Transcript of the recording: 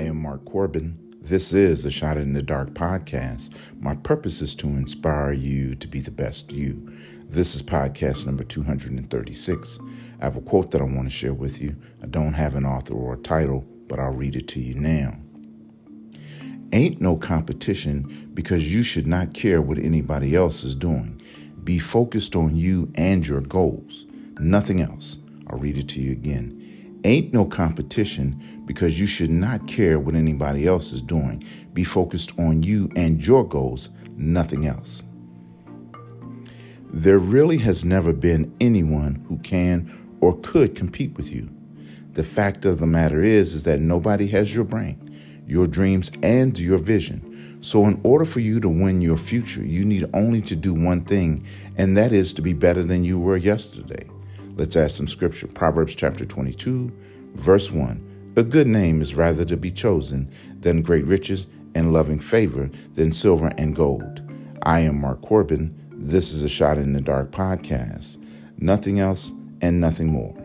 am Mark Corbin. This is the Shot in the Dark podcast. My purpose is to inspire you to be the best you. This is podcast number 236. I have a quote that I want to share with you. I don't have an author or a title, but I'll read it to you now. Ain't no competition because you should not care what anybody else is doing. Be focused on you and your goals. Nothing else. I'll read it to you again. Ain't no competition because you should not care what anybody else is doing. Be focused on you and your goals, nothing else. There really has never been anyone who can or could compete with you. The fact of the matter is that nobody has your brain, your dreams, and your vision. So in order for you to win your future, you need only to do one thing, and that is to be better than you were yesterday. Let's add some scripture. Proverbs chapter 22, verse 1. A good name is rather to be chosen than great riches, and loving favor than silver and gold. I am Mark Corbin. This is a Shot in the Dark podcast. Nothing else and nothing more.